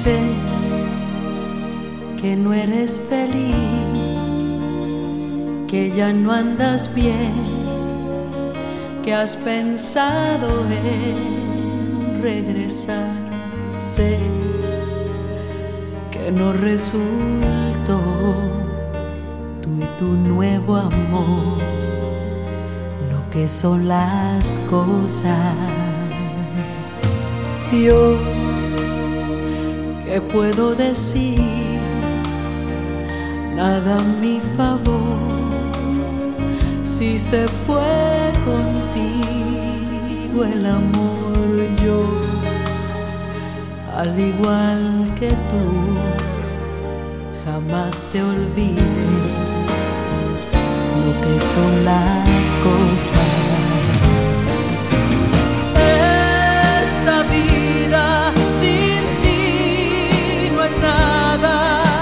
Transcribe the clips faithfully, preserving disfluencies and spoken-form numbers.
sé que no eres feliz, que ya no andas bien, que has pensado en regresar. Sé que no resultó tú y tu nuevo amor lo que son las cosas. Yo, ¿qué puedo decir? Nada a mi favor. Si se fue contigo el amor, yo, al igual que tú, jamás te olvidé lo que son las cosas. Esta vida sin ti no es nada.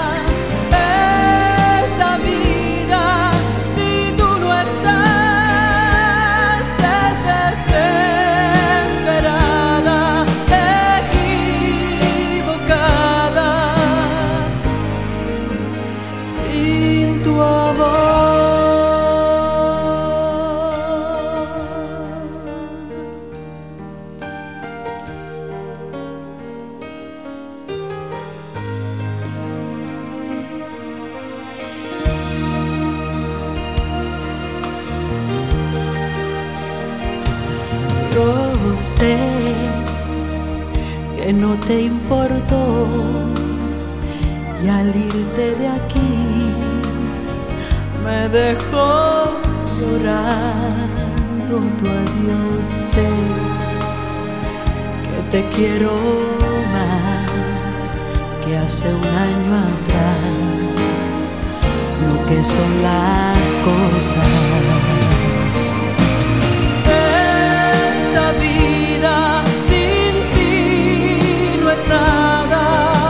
Esta vida si tú no estás es desesperada, equivocada, sin tu amor. Yo sé que no te importó y al irte de aquí me dejó llorando tu adiós. Sé que te quiero más que hace un año atrás, lo que son las cosas. Esta vida sin ti no es nada.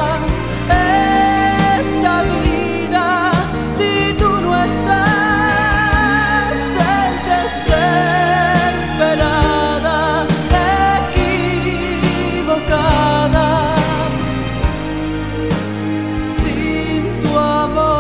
Esta vida si tú no estás es desesperada, equivocada, sin tu amor.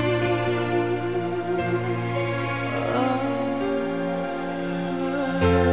Oh